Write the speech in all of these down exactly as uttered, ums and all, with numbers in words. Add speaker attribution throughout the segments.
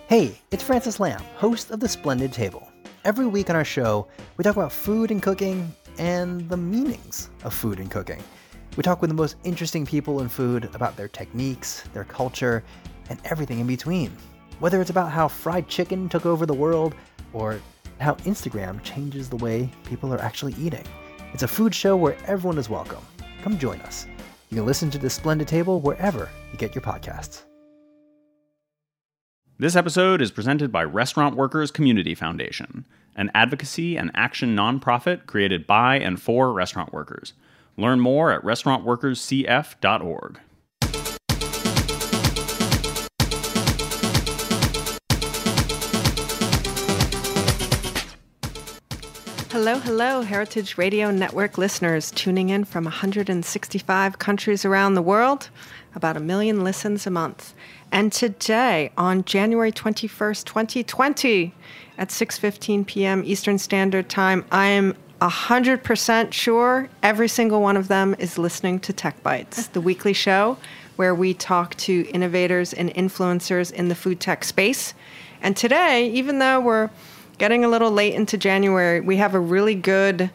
Speaker 1: Hey, it's Francis Lamb, host of The Splendid Table. Every week on our show, we talk about food and cooking and the meanings of food and cooking. We talk with the most interesting people in food about their techniques, their culture, and everything in between. Whether it's about how fried chicken took over the world or how Instagram changes the way people are actually eating. It's a food show where everyone is welcome. Come join us. You can listen to The Splendid Table wherever you get your podcasts.
Speaker 2: This episode is presented by Restaurant Workers Community Foundation, an advocacy and action nonprofit created by and for restaurant workers. Learn more at restaurant workers c f dot org.
Speaker 3: Hello, hello, Heritage Radio Network listeners tuning in from one hundred sixty-five countries around the world, about a million listens a month. And today, on January twenty-first, twenty twenty, at six fifteen p.m. Eastern Standard Time, I am one hundred percent sure every single one of them is listening to Tech Bites, the weekly show where we talk to innovators and influencers in the food tech space. And today, even though we're getting a little late into January, we have a really good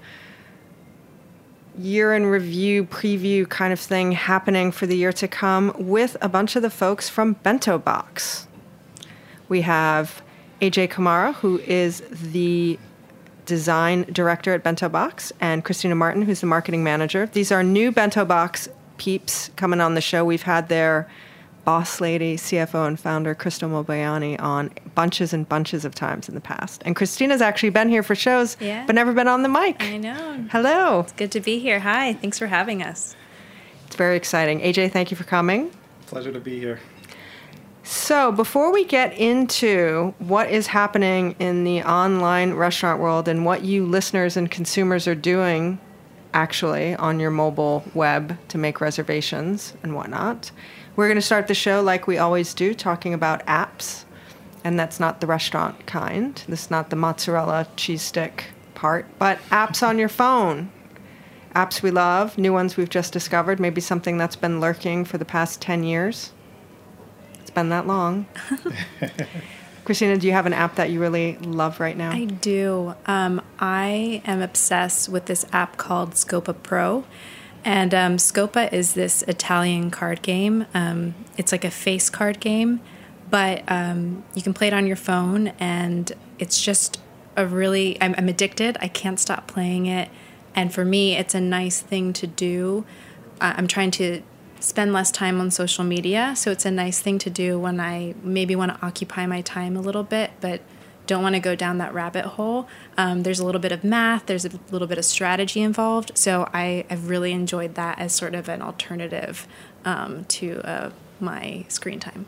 Speaker 3: year in review, preview kind of thing happening for the year to come with a bunch of the folks from Bento Box. We have A J Kamara, who is the design director at Bento Box, and Christina Martin, who's the marketing manager. These are new Bento Box peeps coming on the show. We've had their boss lady, C F O and founder, Crystal Mobayani, on bunches and bunches of times in the past. And Christina's actually been here for shows,
Speaker 4: yeah.
Speaker 3: but never been on the mic.
Speaker 4: I know.
Speaker 3: Hello.
Speaker 4: It's good to be here. Hi. Thanks for having us.
Speaker 3: It's very exciting. A J, thank you for coming.
Speaker 5: Pleasure to be here.
Speaker 3: So before we get into what is happening in the online restaurant world and what you listeners and consumers are doing actually on your mobile web to make reservations and whatnot, we're going to start the show like we always do, talking about apps. And that's not the restaurant kind. This is not the mozzarella cheese stick part, but apps on your phone. Apps we love, new ones we've just discovered, maybe something that's been lurking for the past ten years. It's been that long. Christina, do you have an app that you really love right now?
Speaker 4: I do. Um, I am obsessed with this app called Scopa Pro. And um, Scopa is this Italian card game. Um, it's like a face card game, but um, you can play it on your phone, and it's just a really, I'm, I'm addicted. I can't stop playing it. And for me, it's a nice thing to do. Uh, I'm trying to spend less time on social media, so it's a nice thing to do when I maybe want to occupy my time a little bit, but don't want to go down that rabbit hole. Um, there's a little bit of math, there's a little bit of strategy involved, so I, I've really enjoyed that as sort of an alternative um, to uh, my screen time.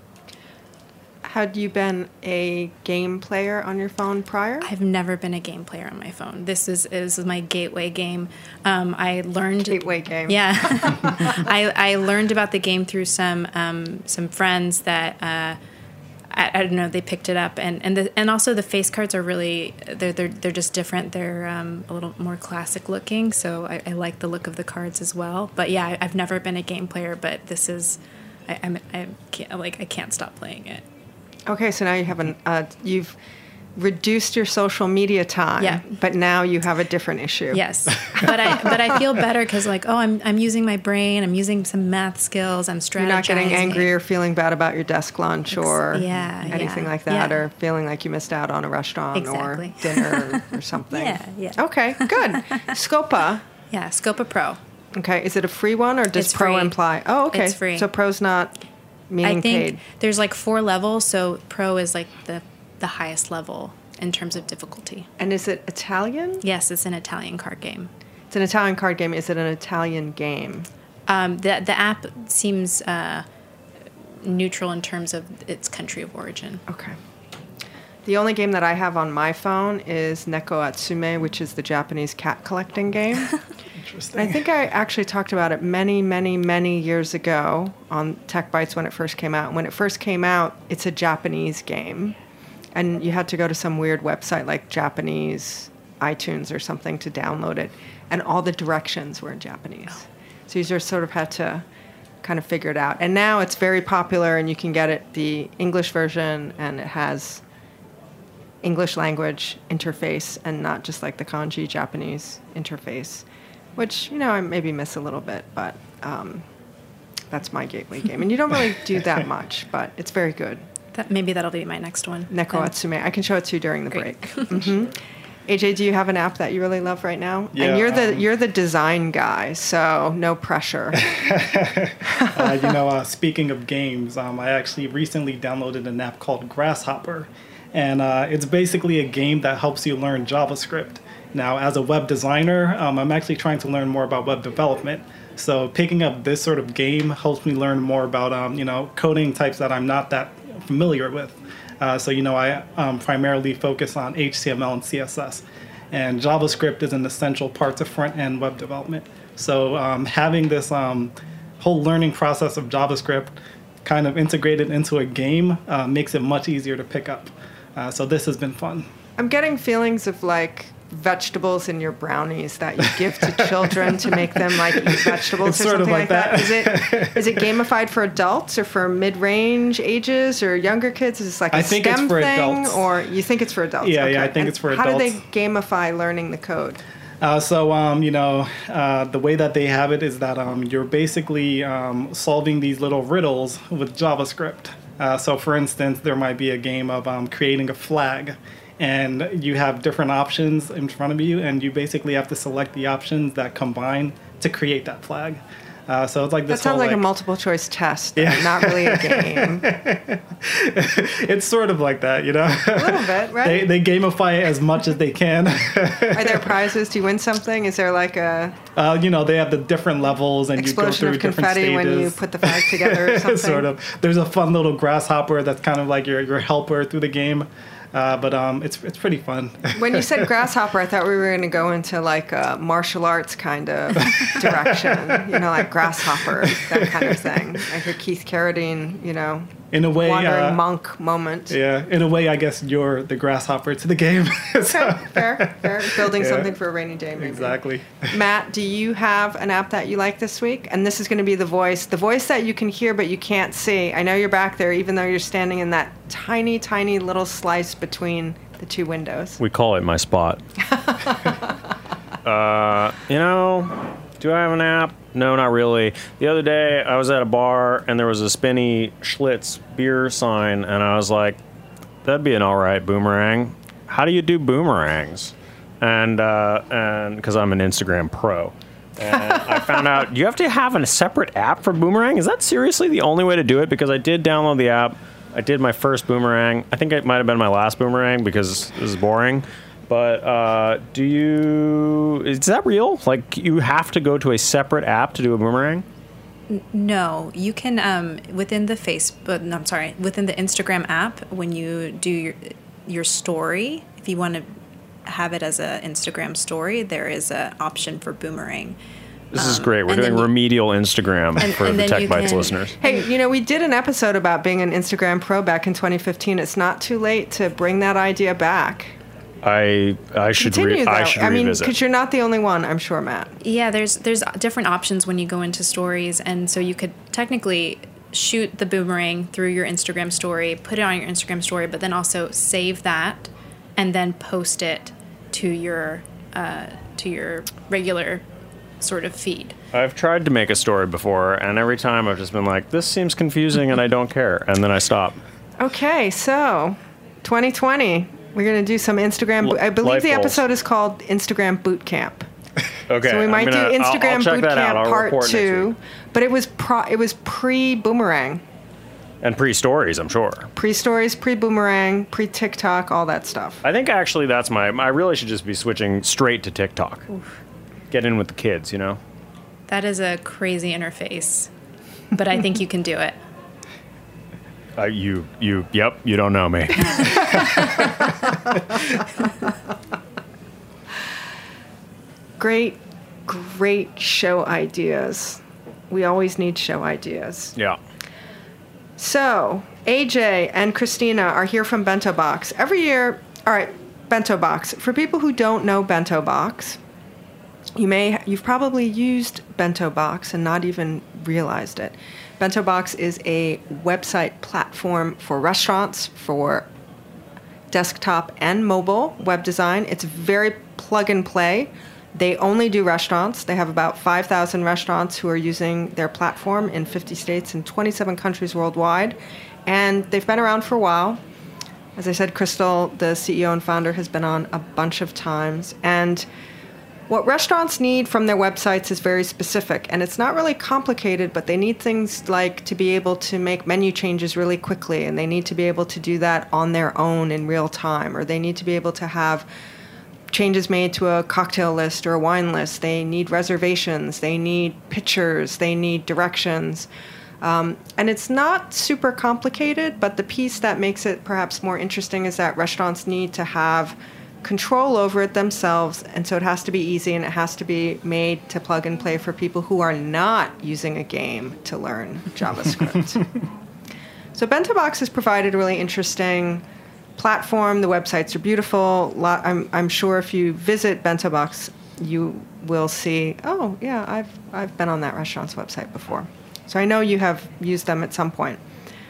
Speaker 3: Had you been a game player on your phone prior?
Speaker 4: I've never been a game player on my phone. This is is my gateway game. Um, I learned
Speaker 3: gateway game.
Speaker 4: Yeah, I I learned about the game through some um, some friends that. Uh, I, I don't know. They picked it up, and and the, and also the face cards are really they're they're they're just different. They're um, a little more classic looking, so I, I like the look of the cards as well. But yeah, I, I've never been a game player, but this is I I'm, I can't like I can't stop playing it.
Speaker 3: Okay, so now you have an uh, you've reduced your social media time,
Speaker 4: yeah.
Speaker 3: but now you have a different issue.
Speaker 4: Yes, but I but I feel better because like oh I'm I'm using my brain, I'm using some math skills, I'm strategizing.
Speaker 3: You're not getting angry or feeling bad about your desk lunch or
Speaker 4: yeah,
Speaker 3: anything
Speaker 4: yeah,
Speaker 3: like that,
Speaker 4: yeah.
Speaker 3: or feeling like you missed out on a restaurant
Speaker 4: exactly.
Speaker 3: or dinner or, or something.
Speaker 4: Yeah, yeah.
Speaker 3: Okay, good. Scopa.
Speaker 4: Yeah, Scopa Pro.
Speaker 3: Okay, is it a free one or does
Speaker 4: it's
Speaker 3: Pro
Speaker 4: free.
Speaker 3: imply? Oh, okay.
Speaker 4: It's free.
Speaker 3: So Pro's not meaning
Speaker 4: I think
Speaker 3: paid.
Speaker 4: There's like four levels, so Pro is like the the highest level in terms of difficulty.
Speaker 3: And is it Italian?
Speaker 4: Yes, it's an Italian card game.
Speaker 3: It's an Italian card game. Is it an Italian game?
Speaker 4: Um, the the app seems uh, neutral in terms of its country of origin.
Speaker 3: Okay. The only game that I have on my phone is Neko Atsume, which is the Japanese cat collecting game.
Speaker 5: Interesting.
Speaker 3: I think I actually talked about it many, many, many years ago on Tech Bites when it first came out. When it first came out, it's a Japanese game. And you had to go to some weird website like Japanese iTunes or something to download it. And all the directions were in Japanese.
Speaker 4: Oh.
Speaker 3: So you just sort of had to kind of figured out. And now it's very popular, and you can get it the English version, and it has English language interface and not just like the kanji Japanese interface, which, you know, I maybe miss a little bit, but um, that's my gateway game. And you don't really do that much, but it's very good.
Speaker 4: That, maybe that'll be my next one.
Speaker 3: Neko
Speaker 4: then.
Speaker 3: Atsume. I can show it to you during the
Speaker 4: Great.
Speaker 3: break. hmm A J, do you have an app that you really love right now?
Speaker 5: Yeah,
Speaker 3: and you're the
Speaker 5: um,
Speaker 3: you're the design guy, so no pressure.
Speaker 5: uh, you know, uh, speaking of games, um, I actually recently downloaded an app called Grasshopper, and uh, it's basically a game that helps you learn JavaScript. Now, as a web designer, um, I'm actually trying to learn more about web development. So picking up this sort of game helps me learn more about, um, you know, coding types that I'm not that familiar with. Uh, so, you know, I um, primarily focus on H T M L and C S S. And JavaScript is an essential part to front-end web development. So um, having this um, whole learning process of JavaScript kind of integrated into a game uh, makes it much easier to pick up. Uh, so this has been fun.
Speaker 3: I'm getting feelings of like vegetables in your brownies that you give to children to make them like eat vegetables
Speaker 5: It's
Speaker 3: or
Speaker 5: sort of
Speaker 3: something
Speaker 5: like
Speaker 3: that.
Speaker 5: that.
Speaker 3: Is it is it gamified for adults or for mid-range ages or younger kids? Is it like a
Speaker 5: I think it's
Speaker 3: STEM
Speaker 5: for
Speaker 3: thing,
Speaker 5: adults.
Speaker 3: or you think it's for adults?
Speaker 5: Yeah, yeah,
Speaker 3: Okay.
Speaker 5: I think
Speaker 3: And
Speaker 5: it's for
Speaker 3: how do they
Speaker 5: adults.
Speaker 3: gamify learning the code?
Speaker 5: Uh, so, um, you know, uh, the way that they have it is that um, you're basically um, solving these little riddles with JavaScript. Uh, so, for instance, there might be a game of um, creating a flag, and you have different options in front of you, and you basically have to select the options that combine to create that flag. Uh, so it's like
Speaker 3: That
Speaker 5: this
Speaker 3: sounds
Speaker 5: whole,
Speaker 3: like,
Speaker 5: like
Speaker 3: a multiple choice test,
Speaker 5: Yeah.
Speaker 3: and not really a game.
Speaker 5: it's sort of like that, you know.
Speaker 3: A little bit, right?
Speaker 5: they they gamify it as much as they can.
Speaker 3: Are there prizes? Do you win something? Is there like a
Speaker 5: uh, you know, they have the different levels, and you go
Speaker 3: explosion
Speaker 5: through
Speaker 3: of
Speaker 5: different
Speaker 3: confetti
Speaker 5: stages.
Speaker 3: when you put the flag together or something?
Speaker 5: Sort of. There's a fun little grasshopper that's kind of like your, your helper through the game. Uh, but um, it's it's pretty fun.
Speaker 3: When you said grasshopper, I thought we were going to go into like a martial arts kind of direction, you know, like grasshopper, that kind of thing, like a Keith Carradine, you know,
Speaker 5: In a way,
Speaker 3: wandering
Speaker 5: uh,
Speaker 3: monk moment.
Speaker 5: yeah. In a way, I guess you're the grasshopper to the game. So-
Speaker 3: Okay, fair, fair. Building
Speaker 5: Yeah.
Speaker 3: something for a rainy day, maybe.
Speaker 5: exactly.
Speaker 3: Matt, do you have an app that you like this week? And this is going to be the voice, the voice that you can hear but you can't see. I know you're back there, even though you're standing in that tiny, tiny little slice between the two windows.
Speaker 6: We call it my spot. uh, you know, do I have an app? No, not really. The other day, I was at a bar, and there was a spinny Schlitz beer sign, and I was like, that'd be an all right boomerang. How do you do boomerangs? And uh, and because I'm an Instagram pro. And I found out you have to have a separate app for boomerang. Is that seriously the only way to do it? Because I did download the app. I did my first boomerang. I think it might have been my last boomerang because this is boring. But uh, do you... Is that real? Like, you have to go to a separate app to do a boomerang?
Speaker 4: No, you can um, within the Facebook. No, I'm sorry, within the Instagram app when you do your your story. If you want to have it as an Instagram story, there is an option for boomerang.
Speaker 6: This is great. We're
Speaker 4: and
Speaker 6: doing
Speaker 4: then you-
Speaker 6: remedial Instagram
Speaker 4: And-
Speaker 6: for
Speaker 4: and
Speaker 6: the
Speaker 4: then
Speaker 6: Tech
Speaker 4: you
Speaker 6: Bites
Speaker 4: can-
Speaker 6: listeners.
Speaker 3: Hey, you know, we did an episode about being an Instagram pro back in twenty fifteen. It's not too late to bring that idea back.
Speaker 6: I I should
Speaker 3: Continue,
Speaker 6: re-
Speaker 3: though.
Speaker 6: I should
Speaker 3: I mean,
Speaker 6: revisit.
Speaker 3: because you're not the only one, I'm sure, Matt.
Speaker 4: Yeah, there's there's different options when you go into stories, and so you could technically shoot the boomerang through your Instagram story, put it on your Instagram story, but then also save that and then post it to your uh, to your regular sort of feed.
Speaker 6: I've tried to make a story before, and every time I've just been like, this seems confusing and I don't care. And then I stop.
Speaker 3: Okay, so twenty twenty, we're going to do some Instagram.
Speaker 6: L-
Speaker 3: I believe
Speaker 6: life
Speaker 3: the
Speaker 6: goals.
Speaker 3: episode is called Instagram Boot Camp.
Speaker 6: Okay.
Speaker 3: So we
Speaker 6: I'm
Speaker 3: might
Speaker 6: gonna-
Speaker 3: do
Speaker 6: I'll- I'll
Speaker 3: Instagram
Speaker 6: check
Speaker 3: Boot
Speaker 6: that out.
Speaker 3: Camp
Speaker 6: I'll
Speaker 3: Part
Speaker 6: report next
Speaker 3: Two,
Speaker 6: week.
Speaker 3: but it was pro, it was pre Boomerang,
Speaker 6: And pre-stories, I'm sure.
Speaker 3: pre Stories, pre Boomerang, pre TikTok, all that stuff.
Speaker 6: I think actually that's my... I really should just be switching straight to TikTok. Get in with the kids, you know?
Speaker 4: That is a crazy interface, but I think you can do it.
Speaker 6: Uh, you, you, yep, you don't know me.
Speaker 3: Great, great show ideas. We always need show ideas.
Speaker 6: Yeah.
Speaker 3: So, A J and Christina are here from Bento Box. Every year, all right, Bento Box. For people who don't know Bento Box, You may, you've probably used Bento Box and not even realized it. Bento Box is a website platform for restaurants, for desktop and mobile web design. It's very plug and play. They only do restaurants. They have about five thousand restaurants who are using their platform in fifty states and twenty-seven countries worldwide. And they've been around for a while. As I said, Crystal, the C E O and founder, has been on a bunch of times. And what restaurants need from their websites is very specific. And it's not really complicated, but they need things like to be able to make menu changes really quickly. And they need to be able to do that on their own in real time. Or they need to be able to have changes made to a cocktail list or a wine list. They need reservations. They need pictures. They need directions. Um, and it's not super complicated, but the piece that makes it perhaps more interesting is that restaurants need to have control over it themselves, and so it has to be easy and it has to be made to plug and play for people who are not using a game to learn JavaScript. So Bento Box has provided a really interesting platform. The websites are beautiful. I'm, I'm sure if you visit Bento Box, you will see, oh, yeah, I've, I've been on that restaurant's website before. So I know you have used them at some point.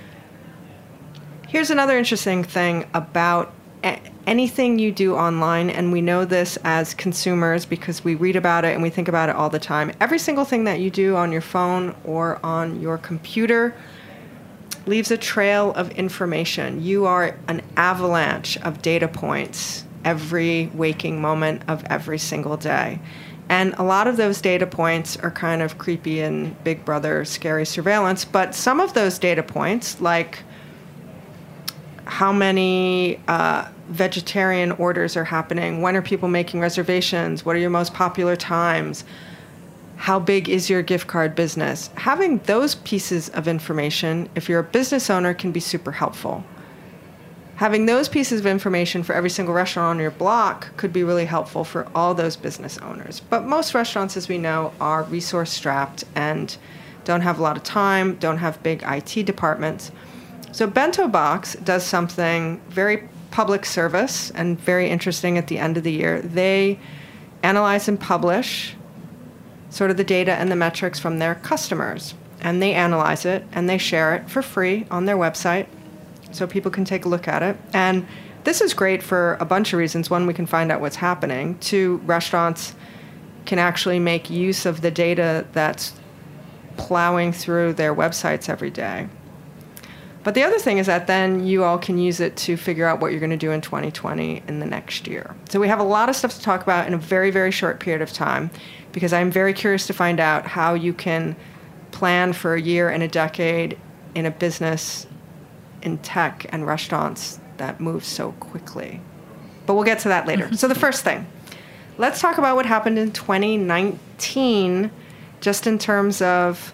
Speaker 3: Here's another interesting thing about a- anything you do online, and we know this as consumers because we read about it and we think about it all the time. Every single thing that you do on your phone or on your computer leaves a trail of information. You are an avalanche of data points every waking moment of every single day. And a lot of those data points are kind of creepy and Big Brother scary surveillance, but some of those data points, like how many uh, vegetarian orders are happening, when are people making reservations, what are your most popular times, how big is your gift card business, having those pieces of information, if you're a business owner, can be super helpful. Having those pieces of information for every single restaurant on your block could be really helpful for all those business owners. But most restaurants, as we know, are resource-strapped and don't have a lot of time, don't have big I T departments. So Bento Box does something very public service and very interesting at the end of the year. They analyze and publish sort of the data and the metrics from their customers. And they analyze it and they share it for free on their website, so people can take a look at it. And this is great for a bunch of reasons. One, we can find out what's happening. Two, restaurants can actually make use of the data that's plowing through their websites every day. But the other thing is that then you all can use it to figure out what you're going to do in twenty twenty in the next year. So we have a lot of stuff to talk about in a very, very short period of time, because I'm very curious to find out how you can plan for a year and a decade in a business in tech and restaurants that moves so quickly. But we'll get to that later. So the first thing, let's talk about what happened in twenty nineteen, just in terms of,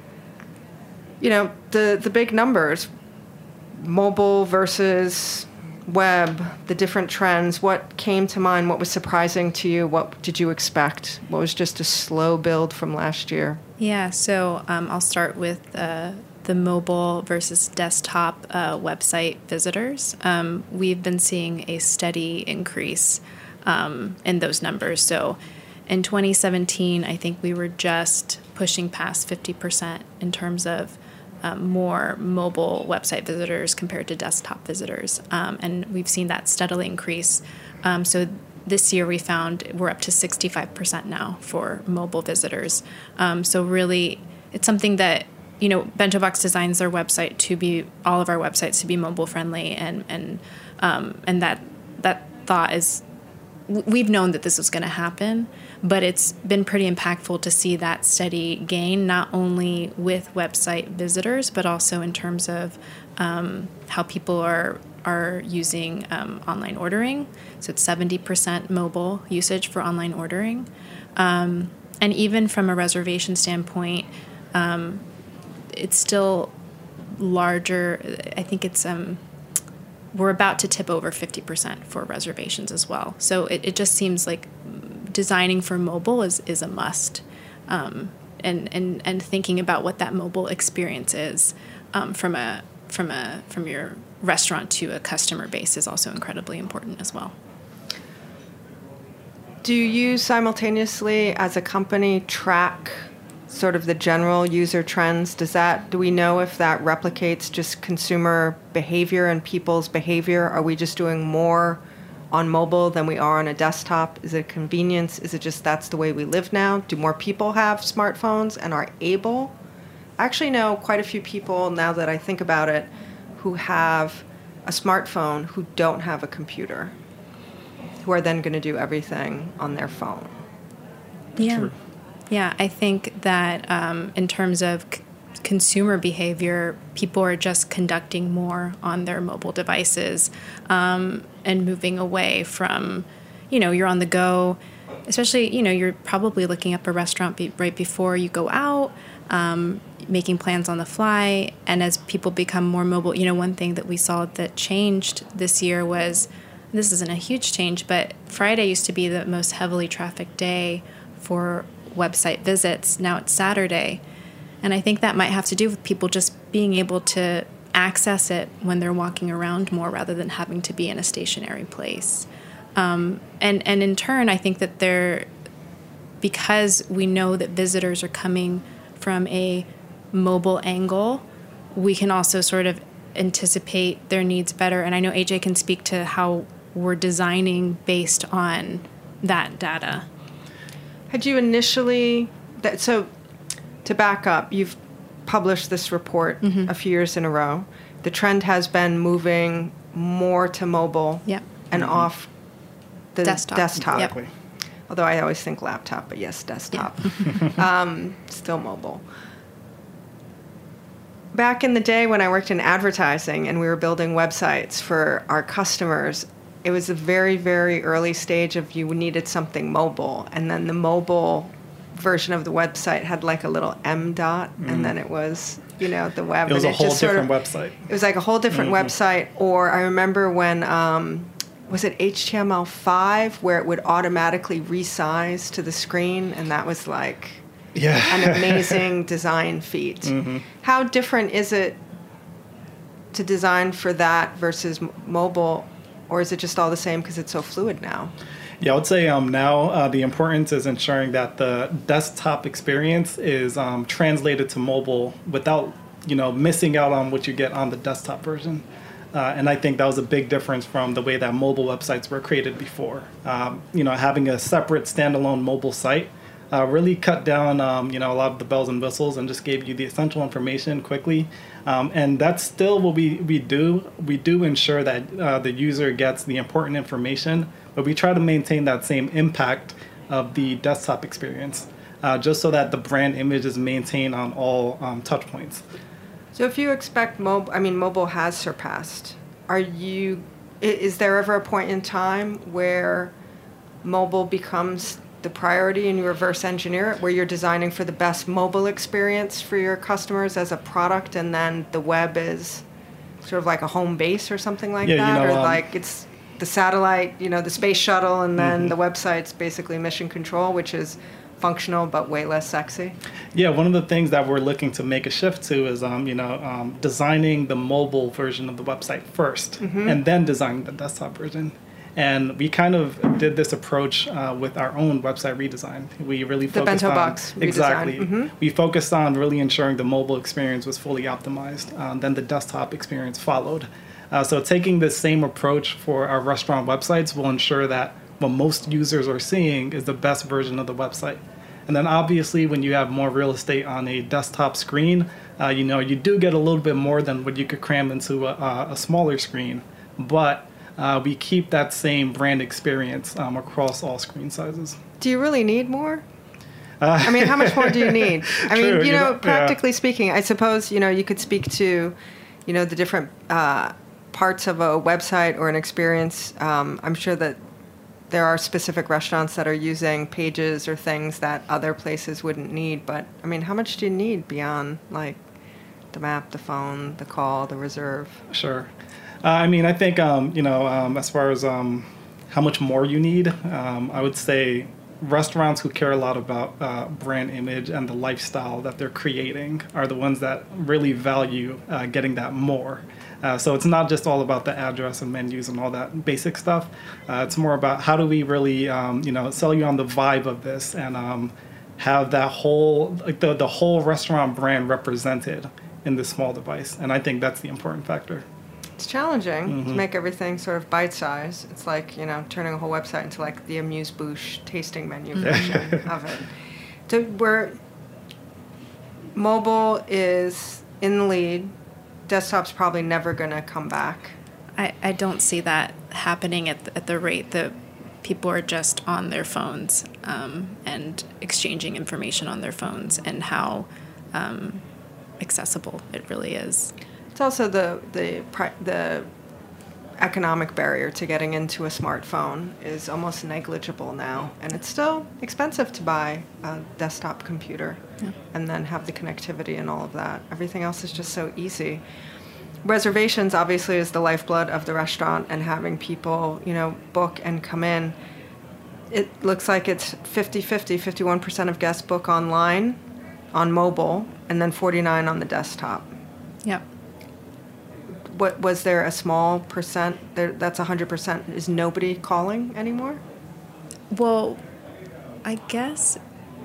Speaker 3: you know, the, the big numbers, mobile versus web, the different trends. What came to mind? What was surprising to you? What did you expect? What was just a slow build from last year?
Speaker 4: Yeah, so um, I'll start with uh, the mobile versus desktop uh, website visitors. Um, we've been seeing a steady increase um, in those numbers. So in twenty seventeen, I think we were just pushing past fifty percent in terms of um, more mobile website visitors compared to desktop visitors. Um, and we've seen that steadily increase. Um, so this year we found we're up to sixty-five percent now for mobile visitors. Um, so really, it's something that, you know, Bento Box designs their website to be, all of our websites to be mobile friendly, and and um, and that that thought is, we've known that this was going to happen, but it's been pretty impactful to see that steady gain, not only with website visitors, but also in terms of um, how people are are using um, online ordering. So it's seventy percent mobile usage for online ordering. Um, and even from a reservation standpoint, um, it's still larger. I think it's, um, we're about to tip over fifty percent for reservations as well. So it, it just seems like designing for mobile is, is a must. Um, and, and, and thinking about what that mobile experience is um, from a from a from your restaurant to a customer base is also incredibly important as well.
Speaker 3: Do you simultaneously, as a company, track sort of the general user trends? Does that, do we know if that replicates just consumer behavior and people's behavior? Are we just doing more on mobile than we are on a desktop? Is it convenience? Is it just that's the way we live now? Do more people have smartphones and are able? I actually know quite a few people, now that I think about it, who have a smartphone who don't have a computer, who are then going to do everything on their phone.
Speaker 4: Yeah.
Speaker 5: True.
Speaker 4: Yeah, I think that um, in terms of c- consumer behavior, people are just conducting more on their mobile devices um, and moving away from, you know, you're on the go, especially, you know, you're probably looking up a restaurant be- right before you go out, um, making plans on the fly. And as people become more mobile, you know, one thing that we saw that changed this year was, this isn't a huge change, but Friday used to be the most heavily trafficked day for website visits. Now it's Saturday. And I think that might have to do with people just being able to access it when they're walking around more rather than having to be in a stationary place. Um, and, and in turn, I think that they're, because we know that visitors are coming from a mobile angle, we can also sort of anticipate their needs better. And I know A J can speak to how we're designing based on that data.
Speaker 3: Had you initially, that, so to back up, you've published this report
Speaker 4: Mm-hmm.
Speaker 3: a few years in a row. The trend has been moving more to mobile
Speaker 4: Yep.
Speaker 3: and off the
Speaker 4: Desktop.
Speaker 3: desktop.
Speaker 4: Yep.
Speaker 5: Exactly.
Speaker 3: Although I always think laptop, but yes, desktop. um, still mobile. Back in the day when I worked in advertising and we were building websites for our customers, it was a very, very early stage of you needed something mobile. And then the mobile version of the website had like a little M dot, mm. and then it was, you know, the web.
Speaker 5: It was
Speaker 3: and
Speaker 5: a whole
Speaker 3: just sort
Speaker 5: different
Speaker 3: of,
Speaker 5: website.
Speaker 3: It was like a whole different mm-hmm. website. Or I remember when, um, was it H T M L five, where it would automatically resize to the screen, and that was like
Speaker 5: yeah.
Speaker 3: an amazing design feat. Mm-hmm. How different is it to design for that versus m- mobile, or is it just all the same because it's so fluid now?
Speaker 5: Yeah, I would say um, now uh, the importance is ensuring that the desktop experience is um, translated to mobile without, you know, missing out on what you get on the desktop version. Uh, and I think that was a big difference from the way that mobile websites were created before. Um, you know, having a separate standalone mobile site uh, really cut down, um, you know, a lot of the bells and whistles and just gave you the essential information quickly. Um, and that's still what we, we do. We do ensure that uh, the user gets the important information, but we try to maintain that same impact of the desktop experience, uh, just so that the brand image is maintained on all um, touch points.
Speaker 3: So if you expect mobile, I mean, mobile has surpassed. Are you, i- is there ever a point in time where mobile becomes the priority and you reverse engineer it, where you're designing for the best mobile experience for your customers as a product, and then the web is sort of like a home base or something like
Speaker 5: Yeah, you
Speaker 3: that?
Speaker 5: know,
Speaker 3: or
Speaker 5: um,
Speaker 3: like it's the satellite, you know, the space shuttle, and then
Speaker 5: mm-hmm.
Speaker 3: the website's basically mission control, which is functional but way less sexy?
Speaker 5: Yeah, one of the things that we're looking to make a shift to is, um, you know, um, designing the mobile version of the website first, mm-hmm. and then designing the desktop version. And we kind of did this approach uh, with our own website redesign. We really
Speaker 3: The
Speaker 5: focused
Speaker 3: bento
Speaker 5: on
Speaker 3: box redesign.
Speaker 5: exactly.
Speaker 3: Mm-hmm.
Speaker 5: We focused on really ensuring the mobile experience was fully optimized. Um, then the desktop experience followed. Uh, so taking the same approach for our restaurant websites will ensure that what most users are seeing is the best version of the website. And then obviously when you have more real estate on a desktop screen, uh, you know, you do get a little bit more than what you could cram into a, a smaller screen. But uh, we keep that same brand experience um, across all screen sizes.
Speaker 3: Do you really need more? Uh, I mean, how much more do you need? I
Speaker 5: True,
Speaker 3: mean, you,
Speaker 5: you
Speaker 3: know,
Speaker 5: know,
Speaker 3: practically
Speaker 5: yeah.
Speaker 3: speaking, I suppose, you know, you could speak to, you know, the different uh, parts of a website or an experience. Um, I'm sure that there are specific restaurants that are using pages or things that other places wouldn't need. But, I mean, how much do you need beyond, like, the map, the phone, the call, the reserve?
Speaker 5: Sure. Uh, I mean, I think, um, you know, um, as far as um, how much more you need, um, I would say restaurants who care a lot about uh, brand image and the lifestyle that they're creating are the ones that really value uh, getting that more. Uh, so it's not just all about the address and menus and all that basic stuff. Uh, it's more about how do we really, um, you know, sell you on the vibe of this and um, have that whole, like the, the whole restaurant brand represented in this small device. And I think that's the important factor.
Speaker 3: It's challenging
Speaker 5: Mm-hmm.
Speaker 3: to make everything sort of bite-sized. It's like, you know, turning a whole website into like the amuse-bouche tasting menu version of it. So we're, mobile is in the lead. Desktop's probably never going to come back.
Speaker 4: I, I don't see that happening at the, at the rate that people are just on their phones um, and exchanging information on their phones and how um, accessible it really is.
Speaker 3: It's also the the pri- the economic barrier to getting into a smartphone is almost negligible now, and it's still expensive to buy a desktop computer
Speaker 4: Yeah.
Speaker 3: and then have the connectivity and all of that. Everything else is just so easy. Reservations obviously is the lifeblood of the restaurant, and having people, you know, book and come in. It looks like it's fifty-fifty, fifty-one percent of guests book online, on mobile, and then forty-nine on the desktop.
Speaker 4: Yep.
Speaker 3: What was there a small percent? There, that's one hundred percent. Is nobody calling anymore?
Speaker 4: Well, I guess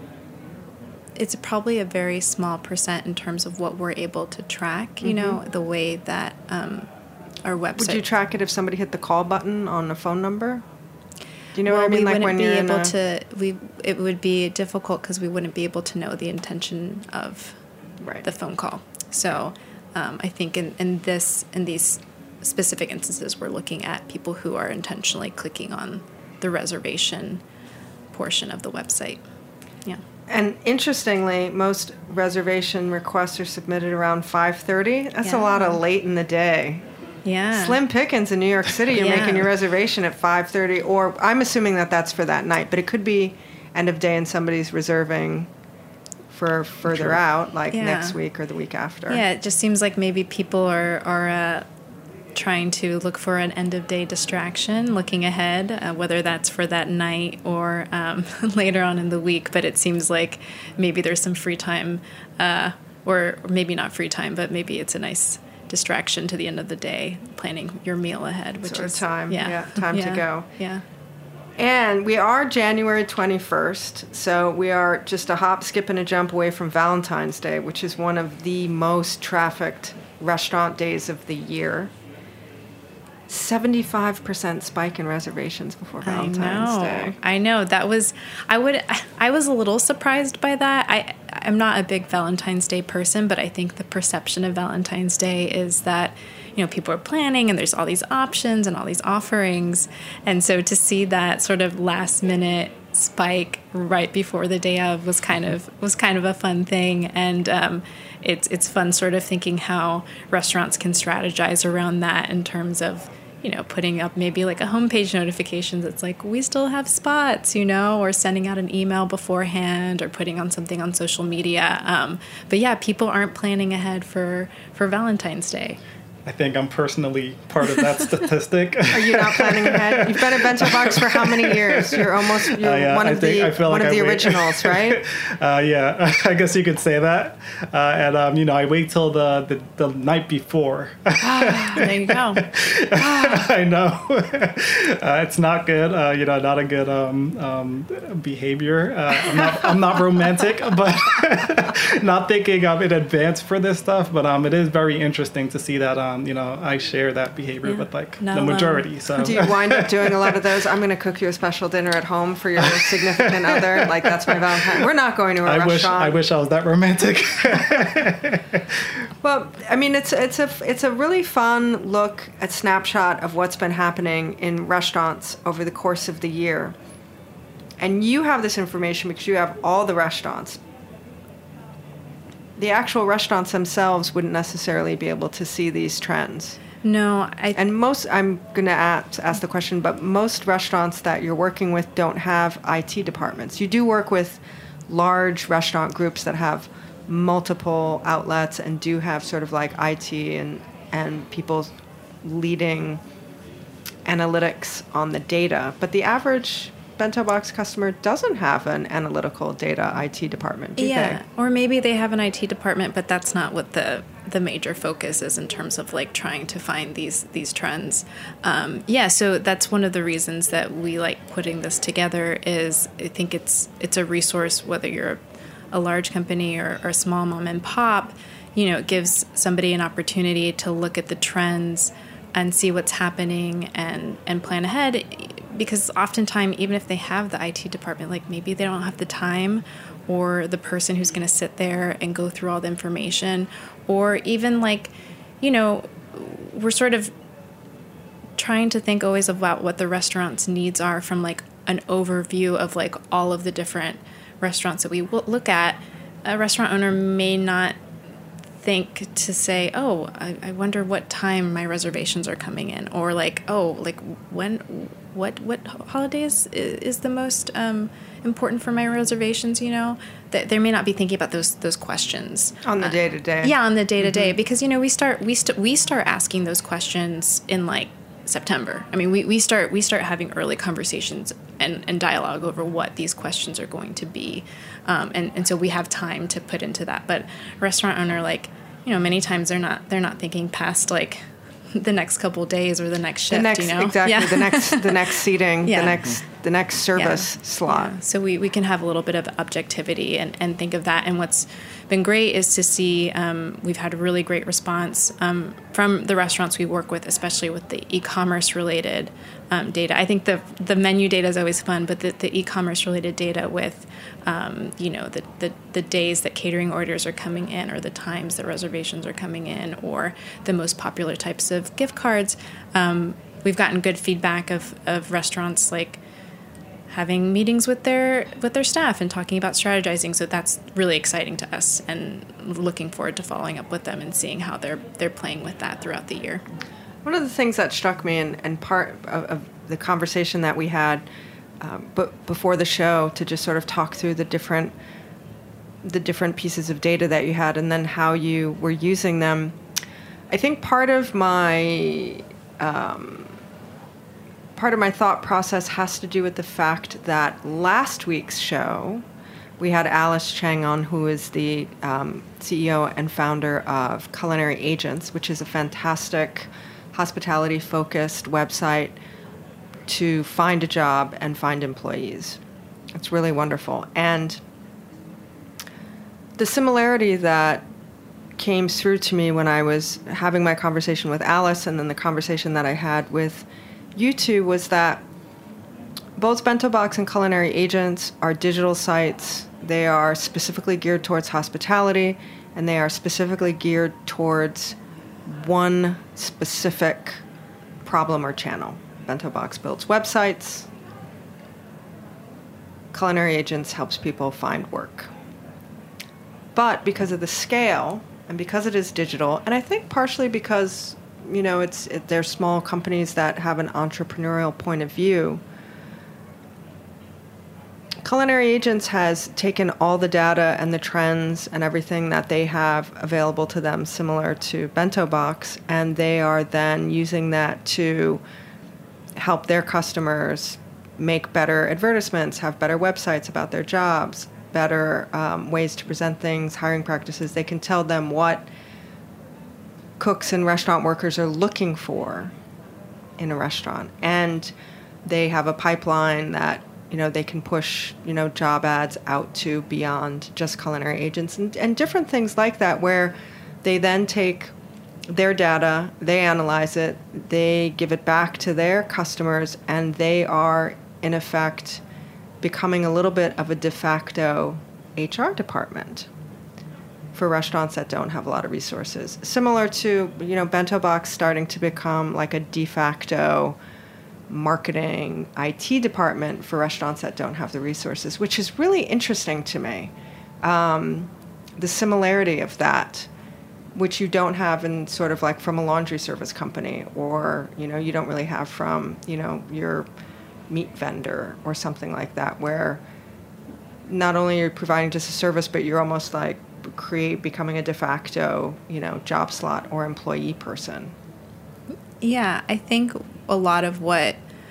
Speaker 4: it's probably a very small percent in terms of what we're able to track, you know, the way that um, our website...
Speaker 3: Would you track it if somebody hit the call button on a phone number? Do you know
Speaker 4: well,
Speaker 3: what I mean?
Speaker 4: we
Speaker 3: Like
Speaker 4: wouldn't
Speaker 3: when
Speaker 4: be
Speaker 3: you're
Speaker 4: able
Speaker 3: in a,
Speaker 4: to... We, it would be difficult because we wouldn't be able to know the intention of
Speaker 3: right.
Speaker 4: the phone call. So um, I think in, in this in these specific instances, we're looking at people who are intentionally clicking on the reservation portion of the website. Yeah.
Speaker 3: And interestingly, most reservation requests are submitted around five thirty. That's
Speaker 4: Yeah.
Speaker 3: a lot of late in the day.
Speaker 4: Yeah.
Speaker 3: Slim pickings in New York City. You're
Speaker 4: Yeah.
Speaker 3: making your reservation at five thirty, or I'm assuming that that's for that night, but it could be end of day and somebody's reserving for further
Speaker 5: Sure.
Speaker 3: out, like
Speaker 4: Yeah.
Speaker 3: next week or the week after.
Speaker 4: Yeah, it just seems like maybe people are are uh, trying to look for an end of day distraction, looking ahead, uh, whether that's for that night or um, later on in the week. But it seems like maybe there's some free time, uh, or maybe not free time, but maybe it's a nice distraction to the end of the day, planning your meal ahead, which
Speaker 3: Sort of
Speaker 4: is
Speaker 3: time,
Speaker 4: Yeah,
Speaker 3: yeah, time to
Speaker 4: Yeah.
Speaker 3: go.
Speaker 4: Yeah.
Speaker 3: And we are January twenty-first, so we are just a hop, skip, and a jump away from Valentine's Day, which is one of the most trafficked restaurant days of the year. seventy-five percent spike in reservations before Valentine's
Speaker 4: I know.
Speaker 3: Day.
Speaker 4: I know. That was I would I was a little surprised by that. I I'm not a big Valentine's Day person, but I think the perception of Valentine's Day is that, you know, people are planning and there's all these options and all these offerings. And so to see that sort of last minute spike right before the day of was kind of was kind of a fun thing. And um, it's it's fun sort of thinking how restaurants can strategize around that in terms of, you know, putting up maybe like a homepage notification that's like, we still have spots, you know, or sending out an email beforehand or putting on something on social media. Um, but yeah, people aren't planning ahead for, for Valentine's Day.
Speaker 5: I think I'm personally part of that statistic.
Speaker 3: Are you not planning ahead? You've been at Bento Box for how many years? You're almost you're
Speaker 5: Uh, yeah,
Speaker 3: one
Speaker 5: I
Speaker 3: of
Speaker 5: think-
Speaker 3: the
Speaker 5: I feel
Speaker 3: one
Speaker 5: like
Speaker 3: of the
Speaker 5: I wait.
Speaker 3: originals, right?
Speaker 5: Uh, yeah, I guess you could say that. Uh, and, um, you know, I wait till the, the, the night before.
Speaker 4: There you go.
Speaker 5: I know. uh, it's not good. Uh, you know, not a good um, um, behavior. Uh, I'm not. I'm not romantic, but not thinking um, in advance for this stuff. But um, it is very interesting to see that um, you know, I share that behavior
Speaker 4: Yeah.
Speaker 5: with like
Speaker 4: Not
Speaker 5: the
Speaker 4: alone.
Speaker 5: majority. So
Speaker 3: Do you wind up doing a lot of those? I'm going to cook you a special dinner at home for your significant other. Like that's my Valentine. We're not going to a
Speaker 5: I wish.
Speaker 3: restaurant.
Speaker 5: I wish I was that romantic.
Speaker 3: Well, I mean, it's it's a it's a really fun look at snapshot of what's been happening in restaurants over the course of the year. And you have this information because you have all the restaurants. The actual restaurants themselves wouldn't necessarily be able to see these trends.
Speaker 4: No, I
Speaker 3: And most, I'm going to ask, ask the question, but most restaurants that you're working with don't have I T departments. You do work with large restaurant groups that have multiple outlets and do have sort of like I T and, and people leading analytics on the data. But the average Bento Box customer doesn't have an analytical data I T department, do
Speaker 4: yeah.
Speaker 3: they?
Speaker 4: Or maybe they have an I T department, but that's not what the the major focus is in terms of like trying to find these these trends. Um, yeah, so that's one of the reasons that we like putting this together. Is I think it's it's a resource, whether you're a large company or, or a small mom and pop. You know, it gives somebody an opportunity to look at the trends and see what's happening and, and plan ahead. Because oftentimes, even if they have the I T department, like maybe they don't have the time or the person who's going to sit there and go through all the information, or even like, you know, we're sort of trying to think always about what the restaurant's needs are from like an overview of like all of the different restaurants that we look at. A restaurant owner may not think to say, oh, I, I wonder what time my reservations are coming in, or like, oh, like when, what, what holidays is, is the most um, important for my reservations? You know, that they may not be thinking about those those questions
Speaker 3: On the day to day.
Speaker 4: Yeah, on the day to day, because you know we start we st- we start asking those questions in like September. I mean, we, we start we start having early conversations and, and dialogue over what these questions are going to be, um, and and so we have time to put into that. But a restaurant owner, like, you know, many times they're not they're not thinking past like the next couple of days or the next shift.
Speaker 3: The next,
Speaker 4: you know?
Speaker 3: exactly.
Speaker 4: Yeah.
Speaker 3: The next, the next seating,
Speaker 4: Yeah.
Speaker 3: the next, the next service
Speaker 4: Yeah.
Speaker 3: slot.
Speaker 4: Yeah. So we, we can have a little bit of objectivity and, and think of that. And what's been great is to see um, we've had a really great response um, from the restaurants we work with, especially with the e-commerce related um, data. I think the the menu data is always fun, but the, the e-commerce related data with um, you know the, the the days that catering orders are coming in, or the times that reservations are coming in, or the most popular types of gift cards. Um, we've gotten good feedback of, of restaurants like having meetings with their with their staff and talking about strategizing. So that's really exciting to us, and looking forward to following up with them and seeing how they're they're playing with that throughout the year.
Speaker 3: One of the things that struck me, and, and part of, of the conversation that we had um, but before the show, to just sort of talk through the different the different pieces of data that you had, and then how you were using them. I think part of my um, part of my thought process has to do with the fact that last week's show, we had Alice Cheng on, who is the um, C E O and founder of Culinary Agents, which is a fantastic hospitality-focused website to find a job and find employees. It's really wonderful. And the similarity that came through to me when I was having my conversation with Alice, and then the conversation that I had with you two, was that both Bento Box and Culinary Agents are digital sites. They are specifically geared towards hospitality, and they are specifically geared towards one specific problem or channel. Bento Box builds websites. Culinary Agents helps people find work. But because of the scale, and because it is digital, and I think partially because, you know, it's it, they're small companies that have an entrepreneurial point of view, Culinary Agents has taken all the data and the trends and everything that they have available to them, similar to Bento Box, and they are then using that to help their customers make better advertisements, have better websites about their jobs, better um, ways to present things, hiring practices. They can tell them what cooks and restaurant workers are looking for in a restaurant. And they have a pipeline that, you know, they can push, you know, job ads out to beyond just Culinary Agents, and, and different things like that, where they then take their data, they analyze it, they give it back to their customers, and they are, in effect, becoming a little bit of a de facto H R department for restaurants that don't have a lot of resources. Similar to, you know, Bento Box starting to become like a de facto marketing I T department for restaurants that don't have the resources, which is really interesting to me. Um, the similarity of that, which you don't have in sort of like from a laundry service company, or, you know, you don't really have from, you know, your meat vendor or something like that, where not only are you providing just a service, but you're almost like create becoming a de facto, you know, job slot or employee person.
Speaker 4: Yeah, I think a lot of what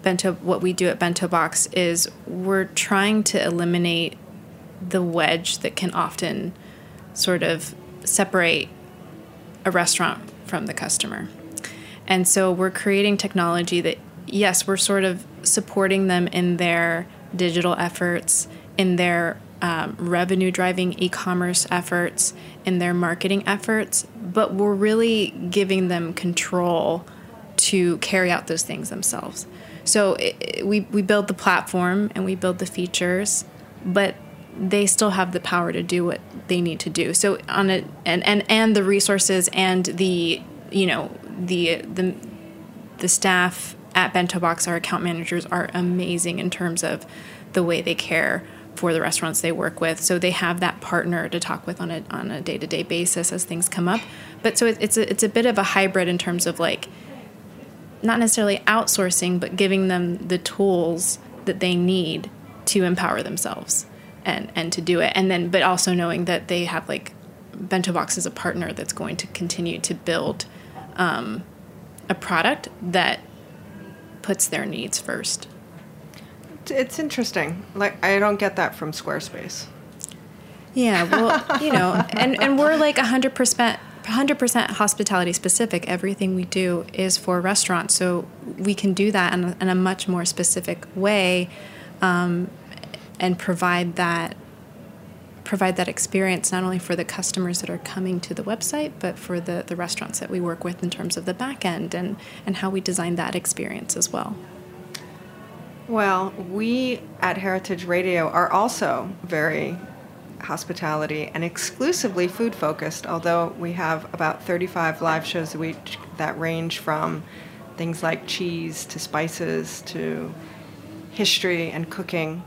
Speaker 4: Bento, what we do at Bento Box is we're trying to eliminate the wedge that can often sort of separate a restaurant from the customer. And so we're creating technology that, yes, we're sort of supporting them in their digital efforts, in their um, revenue-driving e-commerce efforts, in their marketing efforts, but we're really giving them control to carry out those things themselves. So it, it, we, we build the platform and we build the features, but they still have the power to do what they need to do. So on a and, and, and the resources and the you know the the the staff at Bento Box, our account managers, are amazing in terms of the way they care for the restaurants they work with. So they have that partner to talk with on a on a day to day basis as things come up. But so it, it's a, it's a bit of a hybrid in terms of like not necessarily outsourcing, but giving them the tools that they need to empower themselves. And, and to do it, and then but also knowing that they have like Bento Box is a partner that's going to continue to build um, a product that puts their needs first.
Speaker 3: It's interesting. Like I don't get that from Squarespace.
Speaker 4: Yeah, well, you know, and, and we're like a hundred percent, hundred percent hospitality specific. Everything we do is for restaurants, so we can do that in a, in a much more specific way. Um, and provide that provide that experience not only for the customers that are coming to the website, but for the, the restaurants that we work with in terms of the back end and, and how we design that experience as well.
Speaker 3: Well, we at Heritage Radio are also very hospitality and exclusively food focused, although we have about thirty-five live shows a week that range from things like cheese to spices to history and cooking.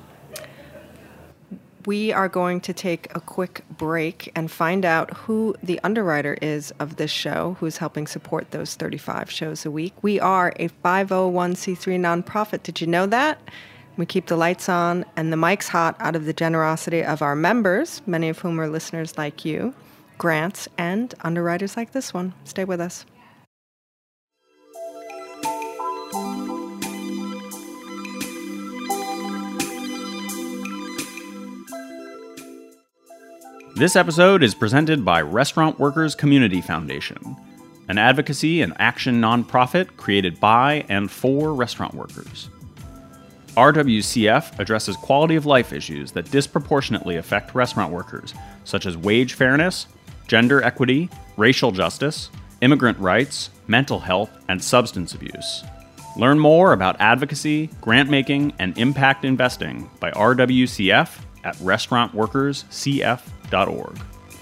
Speaker 3: We are going to take a quick break and find out who the underwriter is of this show, who's helping support those thirty-five shows a week. We are a five oh one c three nonprofit. Did you know that? We keep the lights on and the mics hot out of the generosity of our members, many of whom are listeners like you, grants, and underwriters like this one. Stay with us.
Speaker 2: This episode is presented by Restaurant Workers Community Foundation, an advocacy and action nonprofit created by and for restaurant workers. R W C F addresses quality of life issues that disproportionately affect restaurant workers, such as wage fairness, gender equity, racial justice, immigrant rights, mental health, and substance abuse. Learn more about advocacy, grant making, and impact investing by R W C F at restaurant workers c f dot org.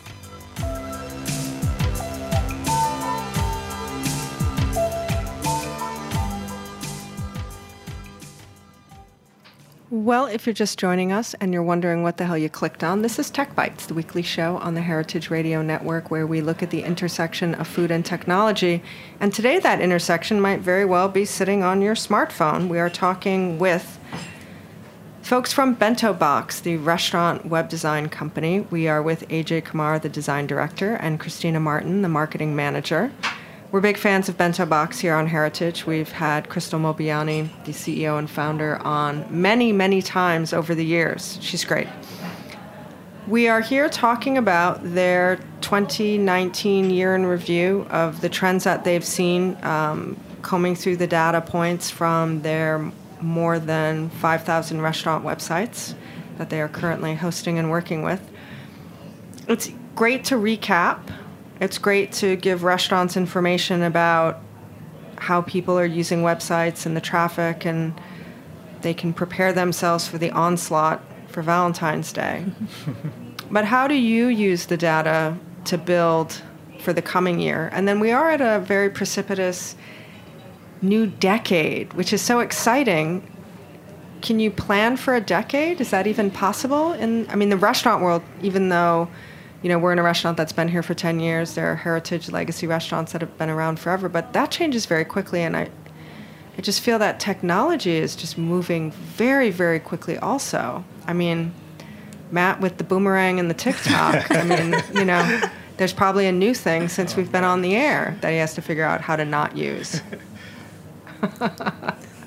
Speaker 3: Well, if you're just joining us and you're wondering what the hell you clicked on, this is Tech Bites, the weekly show on the Heritage Radio Network where we look at the intersection of food and technology. And today that intersection might very well be sitting on your smartphone. We are talking with folks from Bento Box, the restaurant web design company. We are with A J Kumar, the design director, and Christina Martin, the marketing manager. We're big fans of Bento Box here on Heritage. We've had Crystal Mobiani, the C E O and founder, on many, many times over the years. She's great. We are here talking about their twenty nineteen year in review of the trends that they've seen, um, combing through the data points from their more than five thousand restaurant websites that they are currently hosting and working with. It's great to recap. It's great to give restaurants information about how people are using websites and the traffic, and they can prepare themselves for the onslaught for Valentine's Day. But how do you use the data to build for the coming year? And then we are at a very precipitous new decade, which is so exciting. Can you plan for a decade? Is that even possible? In, I mean, the restaurant world, even though, you know, we're in a restaurant that's been here for ten years, there are heritage legacy restaurants that have been around forever, but that changes very quickly, and I, I just feel that technology is just moving very, very quickly also. I mean, Matt with the boomerang and the TikTok, I mean, you know, there's probably a new thing since we've been on the air that he has to figure out how to not use.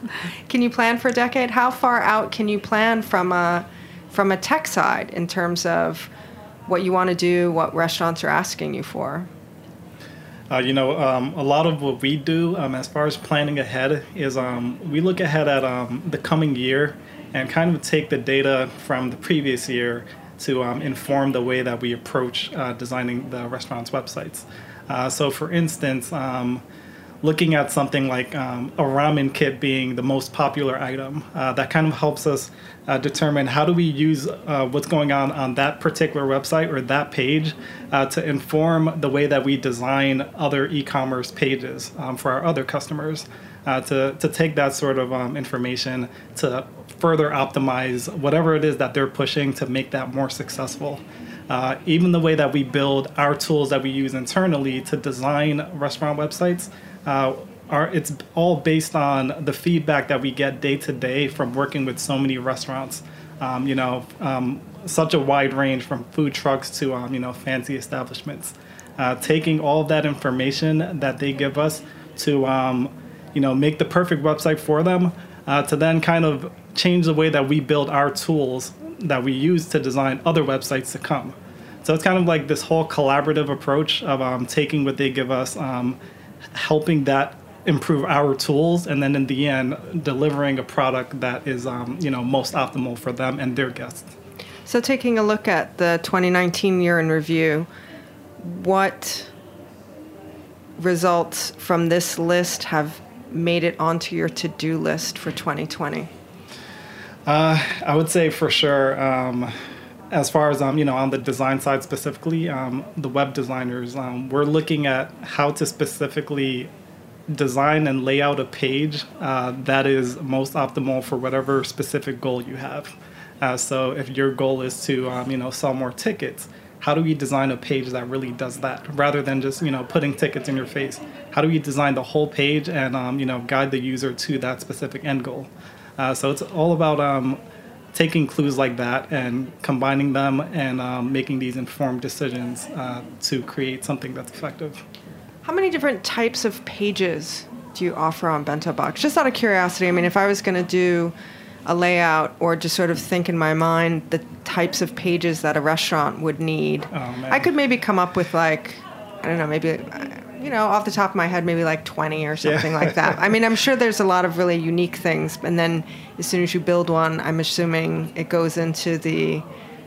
Speaker 3: Can you plan for a decade? How far out can you plan from a from a tech side in terms of what you want to do, what restaurants are asking you for?
Speaker 5: Uh, you know, um, a lot of what we do um, as far as planning ahead is um, we look ahead at um, the coming year and kind of take the data from the previous year to um, inform the way that we approach uh, designing the restaurant's websites. Uh, so, for instance, um, looking at something like um, a ramen kit being the most popular item, uh, that kind of helps us uh, determine how do we use uh, what's going on on that particular website or that page uh, to inform the way that we design other e-commerce pages um, for our other customers, uh, to, to take that sort of um, information to further optimize whatever it is that they're pushing to make that more successful. Uh, even the way that we build our tools that we use internally to design restaurant websites, uh, are it's all based on the feedback that we get day to day from working with so many restaurants. Um, you know, um, such a wide range from food trucks to um, you know fancy establishments. Uh, taking all of that information that they give us to um, you know make the perfect website for them, uh, to then kind of change the way that we build our tools that we use to design other websites to come. So it's kind of like this whole collaborative approach of um, taking what they give us, um, helping that improve our tools, and then in the end, delivering a product that is um, you know most optimal for them and their guests.
Speaker 3: So taking a look at the twenty nineteen year in review, what results from this list have made it onto your to-do list for twenty twenty?
Speaker 5: Uh, I would say for sure, um, as far as um, you know, on the design side specifically, um, the web designers, um, we're looking at how to specifically design and lay out a page uh, that is most optimal for whatever specific goal you have. Uh, so if your goal is to um, you know sell more tickets, how do we design a page that really does that, rather than just you know putting tickets in your face? How do we design the whole page and um, you know guide the user to that specific end goal? Uh, so it's all about um, taking clues like that and combining them and um, making these informed decisions uh, to create something that's effective.
Speaker 3: How many different types of pages do you offer on Bento Box? Just out of curiosity, I mean, if I was going to do a layout or just sort of think in my mind the types of pages that a restaurant would need,
Speaker 5: Oh, man.
Speaker 3: I could maybe come up with like, I don't know, maybe, you know, off the top of my head, maybe like twenty or something
Speaker 5: Yeah.
Speaker 3: like that. I mean, I'm sure there's a lot of really unique things. And then as soon as you build one, I'm assuming it goes into the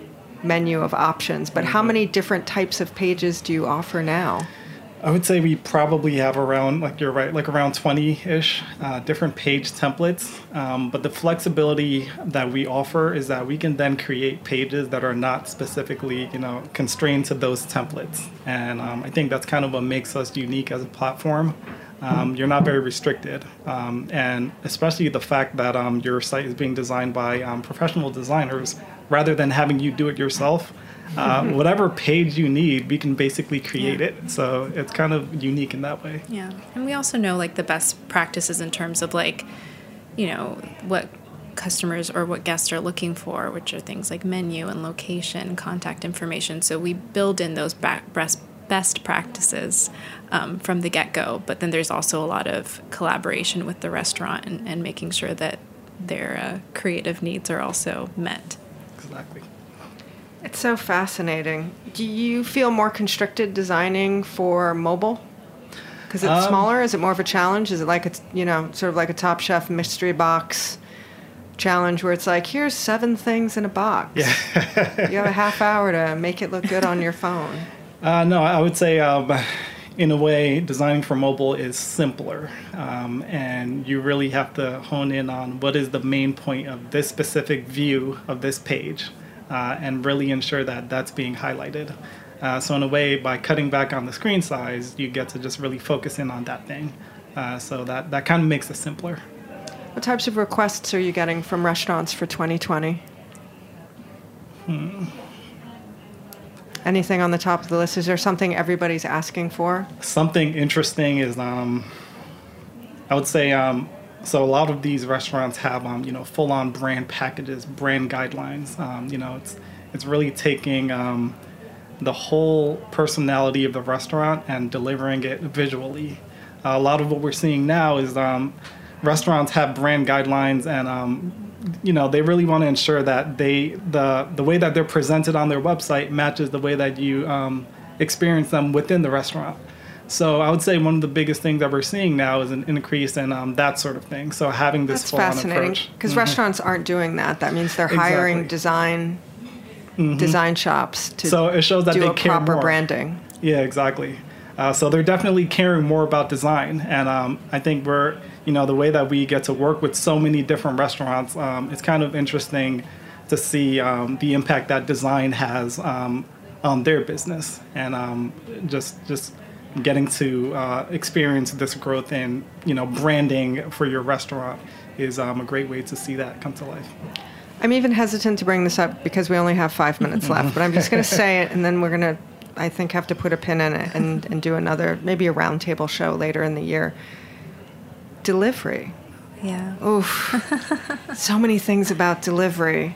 Speaker 3: menu of options. But how many different types of pages do you offer now?
Speaker 5: I would say we probably have around, like you're right, like around twenty-ish uh, different page templates. Um, but the flexibility that we offer is that we can then create pages that are not specifically, you know, constrained to those templates. And um, I think that's kind of what makes us unique as a platform. Um, you're not very restricted. Um, and especially the fact that um, your site is being designed by um, professional designers rather than having you do it yourself. Uh, whatever page you need, we can basically create
Speaker 4: Yeah.
Speaker 5: it. So it's kind of unique in that way.
Speaker 4: Yeah. And we also know like the best practices in terms of like, you know, what customers or what guests are looking for, which are things like menu and location, contact information. So we build in those back best best practices um, from the get-go. But then there's also a lot of collaboration with the restaurant and, and making sure that their uh, creative needs are also met.
Speaker 5: Exactly.
Speaker 3: It's so fascinating. Do you feel more constricted designing for mobile? Because it's
Speaker 5: Um,
Speaker 3: smaller? Is it more of a challenge? Is it like it's, you know, sort of like a Top Chef mystery box challenge where it's like, here's seven things in a box. Yeah. You have a half hour to make it look good on your phone.
Speaker 5: Uh, no, I would say, um, in a way, designing for mobile is simpler. Um, and you really have to hone in on what is the main point of this specific view of this page. Uh, and really ensure that that's being highlighted. Uh, so in a way, by cutting back on the screen size, you get to just really focus in on that thing. Uh, so that, that kind of makes it simpler.
Speaker 3: What types of requests are you getting from restaurants for twenty twenty?
Speaker 5: Hmm.
Speaker 3: Anything on the top of the list? Is there something everybody's asking for?
Speaker 5: Something interesting is, um, I would say, um, so a lot of these restaurants have, um, you know, full-on brand packages, brand guidelines. Um, you know, it's it's really taking um, the whole personality of the restaurant and delivering it visually. Uh, a lot of what we're seeing now is um, restaurants have brand guidelines, and um, you know, they really want to ensure that they the the way that they're presented on their website matches the way that you um, experience them within the restaurant. So I would say one of the biggest things that we're seeing now is an increase in um, that sort of thing. So having this
Speaker 3: That's
Speaker 5: full-on
Speaker 3: fascinating,
Speaker 5: approach.
Speaker 3: because
Speaker 5: Mhm.
Speaker 3: restaurants aren't doing that. That means they're hiring
Speaker 5: Exactly.
Speaker 3: design design shops to
Speaker 5: So it shows that
Speaker 3: do
Speaker 5: they
Speaker 3: a
Speaker 5: care
Speaker 3: proper
Speaker 5: more.
Speaker 3: branding.
Speaker 5: Yeah, exactly. Uh, so they're definitely caring more about design, and um, I think we're, you know, the way that we get to work with so many different restaurants, um, it's kind of interesting to see um, the impact that design has um, on their business, and um, just just getting to uh, experience this growth in, you know, branding for your restaurant is um, a great way to see that come to life.
Speaker 3: I'm even hesitant to bring this up because we only have five minutes left, but I'm just going to say it, and then we're going to, I think, have to put a pin in it and, and do another, maybe a roundtable show later in the year. Delivery.
Speaker 4: Yeah.
Speaker 3: Oof. So many things about delivery.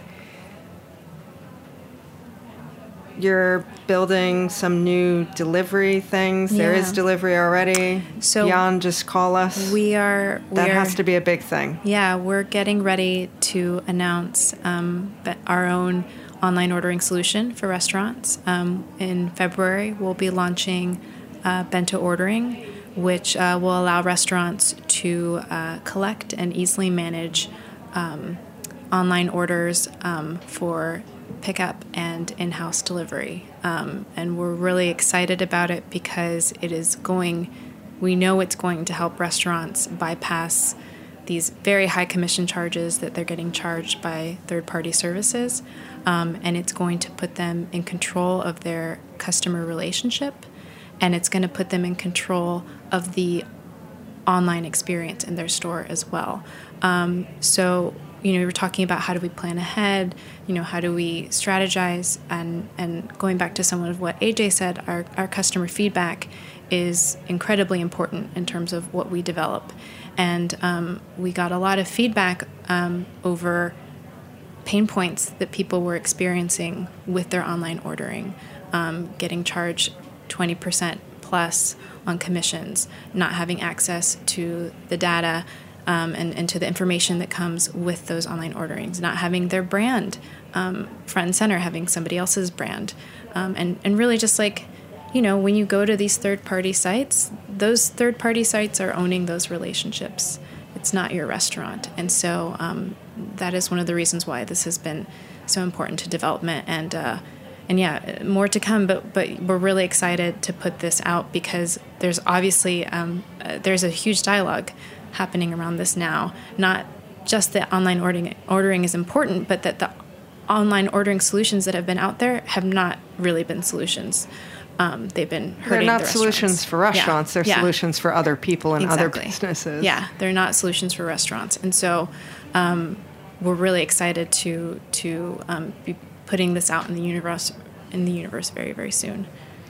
Speaker 3: You're building some new delivery things. There is
Speaker 4: Yeah.
Speaker 3: delivery already.
Speaker 4: So
Speaker 3: Jan, just call us.
Speaker 4: We are. We
Speaker 3: that
Speaker 4: are,
Speaker 3: has to be a big thing.
Speaker 4: Yeah, we're getting ready to announce um, that our own online ordering solution for restaurants. Um, in February, we'll be launching uh, bento ordering, which uh, will allow restaurants to uh, collect and easily manage um, online orders um, for pickup and in-house delivery. Um, and we're really excited about it because it is going, we know it's going to help restaurants bypass these very high commission charges that they're getting charged by third-party services. Um, and it's going to put them in control of their customer relationship, and it's going to put them in control of the online experience in their store as well. Um, so, you know, we were talking about how do we plan ahead, you know, how do we strategize, and, and going back to some of what A J said, our, our customer feedback is incredibly important in terms of what we develop. And um, we got a lot of feedback um, over pain points that people were experiencing with their online ordering, um, getting charged twenty percent plus on commissions, not having access to the data um, and, and to the information that comes with those online orderings, not having their brand um, front and center, having somebody else's brand. Um, and, and really just like, you know, when you go to these third-party sites, those third-party sites are owning those relationships. It's not your restaurant. And so um, that is one of the reasons why this has been so important to development. And uh, and yeah, more to come, but but we're really excited to put this out because there's obviously, um, uh, there's a huge dialogue happening around this now. Not just that online ordering, ordering is important, but that the online ordering solutions that have been out there have not really been solutions. Um, they've been hurting
Speaker 3: They're not
Speaker 4: the
Speaker 3: solutions for restaurants.
Speaker 4: Yeah.
Speaker 3: They're
Speaker 4: Yeah.
Speaker 3: solutions for other people and
Speaker 4: Exactly.
Speaker 3: other businesses.
Speaker 4: Yeah, they're not solutions for restaurants. And so um, we're really excited to to um, be putting this out in the universe in the universe very, very soon.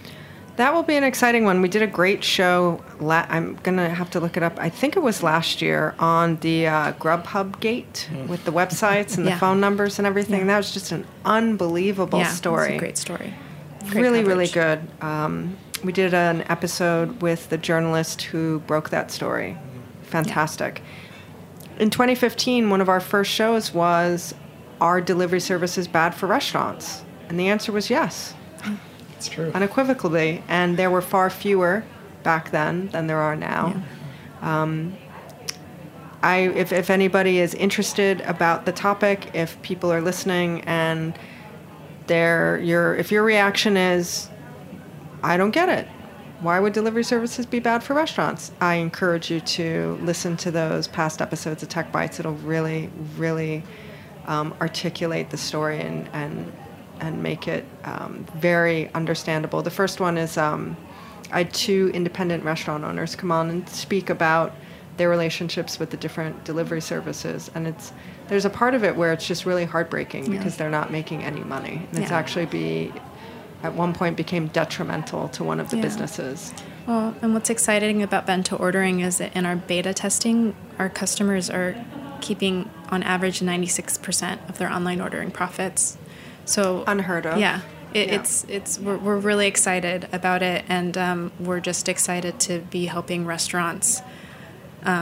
Speaker 3: That will be an exciting one. We did a great show. La- I'm going to have to look it up. I think it was last year on the uh, Grubhub gate with the websites and
Speaker 4: Yeah.
Speaker 3: the phone numbers and everything.
Speaker 4: Yeah.
Speaker 3: That was just an unbelievable
Speaker 4: yeah,
Speaker 3: story.
Speaker 4: It's a great story. Great
Speaker 3: really, really
Speaker 4: coverage.
Speaker 3: good. Um, we did an episode with the journalist who broke that story. Fantastic. In twenty fifteen, one of our first shows was, are delivery services bad for restaurants? And the answer was yes,
Speaker 5: It's true.
Speaker 3: unequivocally. And there were far fewer back then than there are now. Um, I, if, if anybody is interested about the topic, if people are listening and their your if your reaction is, I don't get it, why would delivery services be bad for restaurants? I encourage you to listen to those past episodes of Tech Bites. It'll really, really um, articulate the story and and and make it um, very understandable. The first one is um, I had two independent restaurant owners come on and speak about their relationships with the different delivery services, and it's there's a part of it where it's just really heartbreaking
Speaker 4: Yeah.
Speaker 3: because they're not making any money, and it's
Speaker 4: Yeah.
Speaker 3: actually be at one point became detrimental to one of the
Speaker 4: Yeah.
Speaker 3: businesses.
Speaker 4: Well, and what's exciting about bento ordering is that in our beta testing, our customers are keeping on average ninety-six percent of their online ordering profits. So
Speaker 3: Unheard of.
Speaker 4: Yeah, it,
Speaker 3: Yeah.
Speaker 4: it's it's we're we're really excited about it, and um, we're just excited to be helping restaurants, um,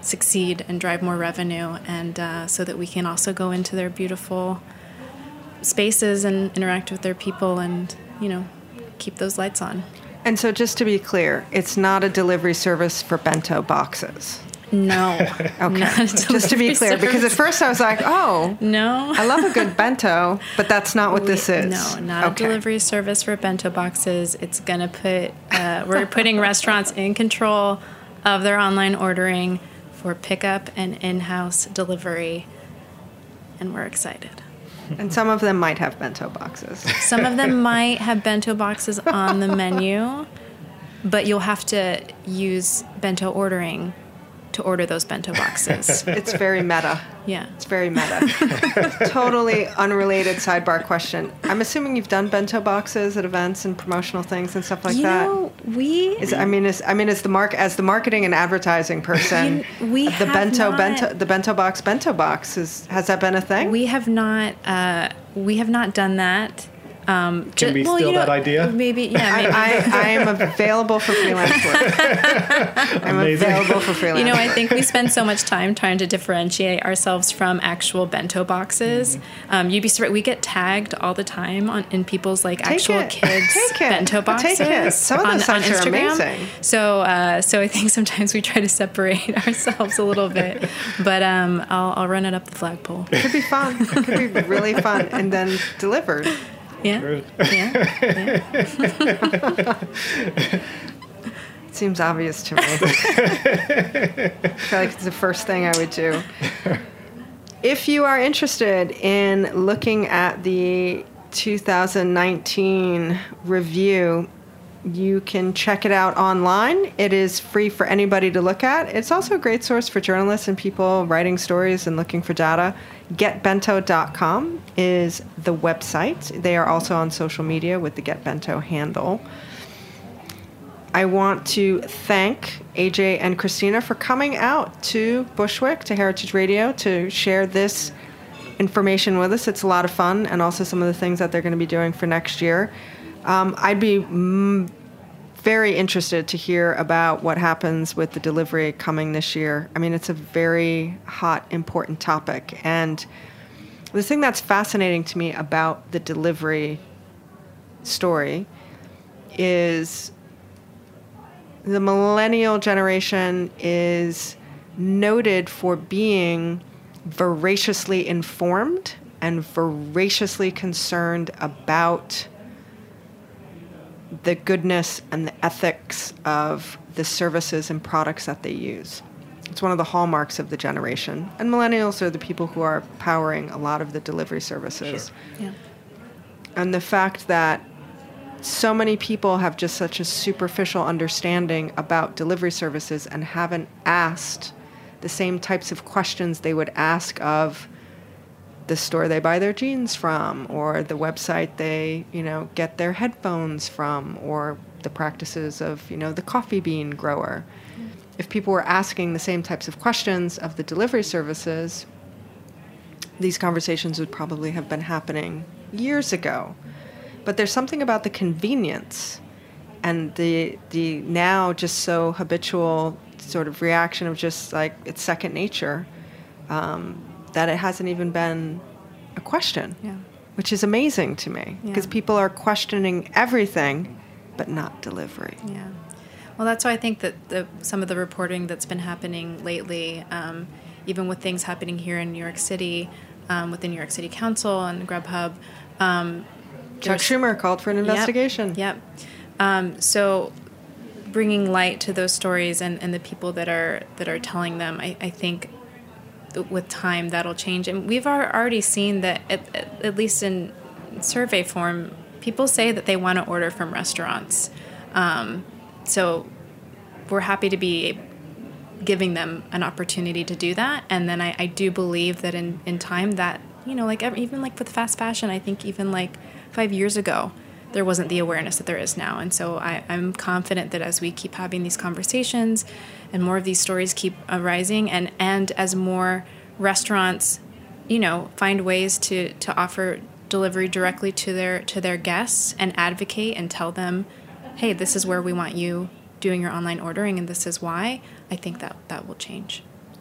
Speaker 4: succeed and drive more revenue, and uh, so that we can also go into their beautiful spaces and interact with their people and, you know, keep those lights on.
Speaker 3: And so just to be clear, it's not a delivery service for bento boxes.
Speaker 4: No.
Speaker 3: Okay. Just to be clear,
Speaker 4: service.
Speaker 3: because at first I was like, oh,
Speaker 4: no.
Speaker 3: I love a good bento, but that's not what
Speaker 4: We-
Speaker 3: this is.
Speaker 4: No, not
Speaker 3: okay.
Speaker 4: a delivery service for bento boxes. It's going to put, uh, we're putting restaurants in control of their online ordering for pickup and in-house delivery, and we're excited.
Speaker 3: And some of them might have bento boxes.
Speaker 4: Some of them might have bento boxes on the menu, but you'll have to use bento ordering to order those bento boxes.
Speaker 3: It's very meta.
Speaker 4: Yeah.
Speaker 3: It's very meta. Totally unrelated sidebar question. I'm assuming you've done bento boxes at events and promotional things and stuff like
Speaker 4: you
Speaker 3: that.
Speaker 4: know, we
Speaker 3: Is I mean, is I mean, as the mark as the marketing and advertising person,
Speaker 4: You- we
Speaker 3: the
Speaker 4: have
Speaker 3: bento
Speaker 4: not-
Speaker 3: bento the bento box bento box is has that been a thing?
Speaker 4: we have not uh, we have not done that. Um,
Speaker 5: Can
Speaker 4: ju-
Speaker 5: we
Speaker 4: well,
Speaker 5: steal
Speaker 4: you know,
Speaker 5: that idea?
Speaker 4: Maybe, yeah.
Speaker 3: I,
Speaker 4: Maybe.
Speaker 3: I, I am available for freelance work. I'm
Speaker 5: Amazing.
Speaker 3: available for freelance.
Speaker 4: You know, I
Speaker 3: work.
Speaker 4: think we spend so much time trying to differentiate ourselves from actual bento boxes.
Speaker 3: Mm-hmm.
Speaker 4: Um, you'd be surprised. We get tagged all the time on in people's like
Speaker 3: Take
Speaker 4: actual
Speaker 3: it.
Speaker 4: kids
Speaker 3: Take it.
Speaker 4: bento
Speaker 3: Take
Speaker 4: boxes.
Speaker 3: it. Some of
Speaker 4: on,
Speaker 3: those
Speaker 4: on
Speaker 3: sites are
Speaker 4: Instagram.
Speaker 3: amazing.
Speaker 4: So, uh, so I think sometimes we try to separate ourselves a little bit. But um, I'll, I'll run it up the flagpole.
Speaker 3: It could be fun. It could be really fun, and then delivered.
Speaker 4: Yeah. Yeah. yeah.
Speaker 3: Seems obvious to me. I feel like it's the first thing I would do. If you are interested in looking at the two thousand nineteen review, you can check it out online. It is free for anybody to look at. It's also a great source for journalists and people writing stories and looking for data. get bento dot com is the website. They are also on social media with the Get Bento handle. I want to thank A J and Christina for coming out to Bushwick, to Heritage Radio, to share this information with us. It's a lot of fun, and also some of the things that they're going to be doing for next year. Um, I'd be mm, very interested to hear about what happens with the delivery coming this year. I mean, it's a very hot, important topic. And the thing that's fascinating to me about the delivery story is the millennial generation is noted for being voraciously informed and voraciously concerned about the goodness and the ethics of the services and products that they use. It's one of the hallmarks of the generation. And millennials are the people who are powering a lot of the delivery services.
Speaker 4: Yeah.
Speaker 3: And the fact that so many people have just such a superficial understanding about delivery services and haven't asked the same types of questions they would ask of the store they buy their jeans from, or the website they, you know, get their headphones from, or the practices of, you know, the coffee bean grower. Mm. If people were asking the same types of questions of the delivery services, these conversations would probably have been happening years ago. But there's something about the convenience and the the now just so habitual sort of reaction of just like it's second nature, um, that it hasn't even been a question,
Speaker 4: Yeah.
Speaker 3: which is amazing to me because
Speaker 4: Yeah.
Speaker 3: people are questioning everything, but not delivery.
Speaker 4: Yeah. Well, that's why I think that the, some of the reporting that's been happening lately, um, even with things happening here in New York City, um, with the New York City Council and Grubhub, um,
Speaker 3: Chuck
Speaker 4: there's-
Speaker 3: Schumer called for an investigation.
Speaker 4: Yep. yep. Um, so bringing light to those stories and, and the people that are that are telling them, I, I think with time that'll change. And we've ar- already seen that, at, at, at least in survey form, people say that they want to order from restaurants. Um, so we're happy to be giving them an opportunity to do that. And then I, I do believe that in, in time that, you know, like every, even like with fast fashion, I think even like five years ago, there wasn't the awareness that there is now. And so I, I'm confident that as we keep having these conversations and more of these stories keep arising, and, and as more restaurants, you know, find ways to, to offer delivery directly to their to their guests and advocate and tell them, hey, this is where we want you doing your online ordering and this is why, I think that that will change.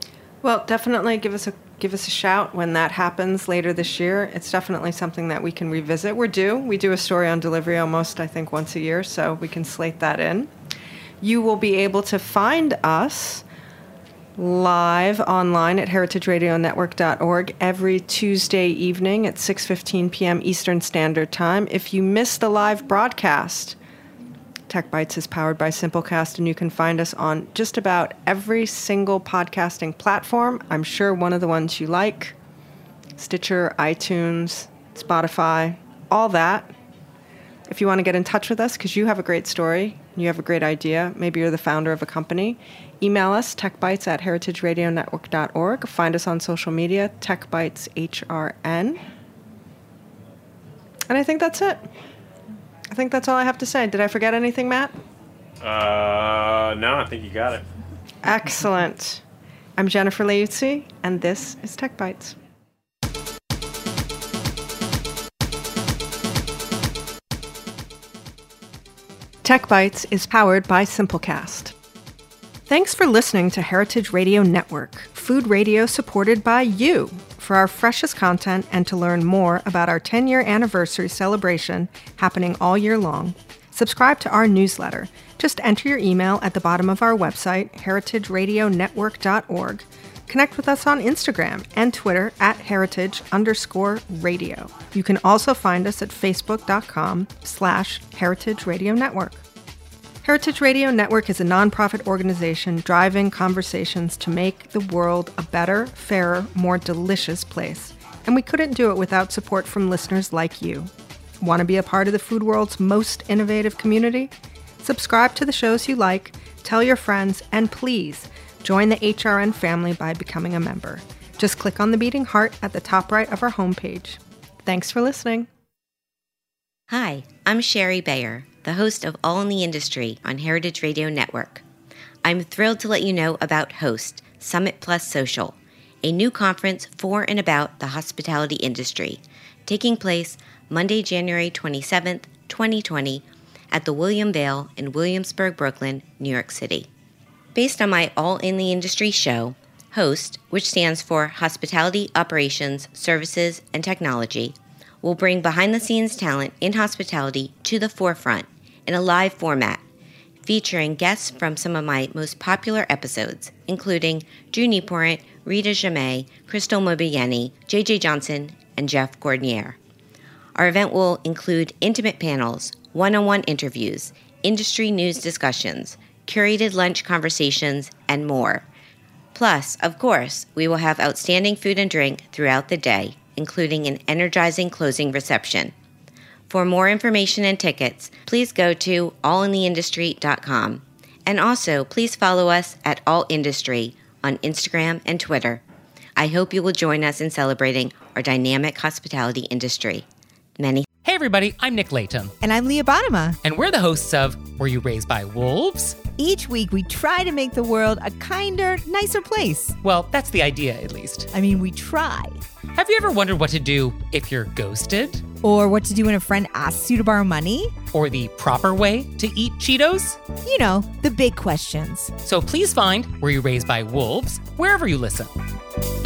Speaker 3: Well, definitely give us a give us a shout when that happens later this year. It's definitely something that we can revisit. We're due. We do a story on delivery almost, I think, once a year, so we can slate that in. You will be able to find us live online at heritage radio network dot org every Tuesday evening at six fifteen p.m. Eastern Standard Time. If you miss the live broadcast, Tech Bites is powered by Simplecast, and you can find us on just about every single podcasting platform. I'm sure one of the ones you like, Stitcher, iTunes, Spotify, all that. If you want to get in touch with us because you have a great story, you have a great idea, maybe you're the founder of a company, email us, techbites at heritage radio network dot org. Find us on social media, TechBitesHRN. And I think that's it. I think that's all I have to say. Did I forget anything, Matt?
Speaker 6: Uh, no, I think you got it.
Speaker 3: Excellent. I'm Jennifer Leuzzi, and this is Tech Bites. Tech Bites is powered by Simplecast. Thanks for listening to Heritage Radio Network, food radio supported by you. For our freshest content and to learn more about our ten-year anniversary celebration happening all year long, subscribe to our newsletter. Just enter your email at the bottom of our website, heritage radio network dot org. Connect with us on Instagram and Twitter at heritage underscore radio. You can also find us at facebook.com slash heritage radio network. Heritage Radio Network is a nonprofit organization driving conversations to make the world a better, fairer, more delicious place. And we couldn't do it without support from listeners like you. Want to be a part of the food world's most innovative community? Subscribe to the shows you like, tell your friends, and please join the H R N family by becoming a member. Just click on the beating heart at the top right of our homepage. Thanks for listening.
Speaker 7: Hi, I'm Sherry Bayer, the host of All in the Industry on Heritage Radio Network. I'm thrilled to let you know about HOST, Summit Plus Social, a new conference for and about the hospitality industry, taking place Monday, January twenty-seventh, twenty twenty, at the William Vale in Williamsburg, Brooklyn, New York City. Based on my All in the Industry show, HOST, which stands for Hospitality Operations, Services, and Technology, will bring behind-the-scenes talent in hospitality to the forefront in a live format, featuring guests from some of my most popular episodes, including Drew Nieporent, Rita Jamay, Crystal Mobieni, J J Johnson, and Jeff Gordnier. Our event will include intimate panels, one-on-one interviews, industry news discussions, curated lunch conversations, and more. Plus, of course, we will have outstanding food and drink throughout the day, including an energizing closing reception. For more information and tickets, please go to all in the industry dot com. And also, please follow us at All Industry on Instagram and Twitter. I hope you will join us in celebrating our dynamic hospitality industry. Many
Speaker 8: Hey everybody, I'm Nick Layton.
Speaker 9: And I'm Leah Bottima.
Speaker 8: And we're the hosts of Were You Raised by Wolves?
Speaker 9: Each week we try to make the world a kinder, nicer place.
Speaker 8: Well, that's the idea, at least.
Speaker 9: I mean, we try.
Speaker 8: Have you ever wondered what to do if you're ghosted?
Speaker 9: Or what to do when a friend asks you to borrow money?
Speaker 8: Or the proper way to eat Cheetos?
Speaker 9: You know, the big questions.
Speaker 8: So please find Were You Raised by Wolves wherever you listen.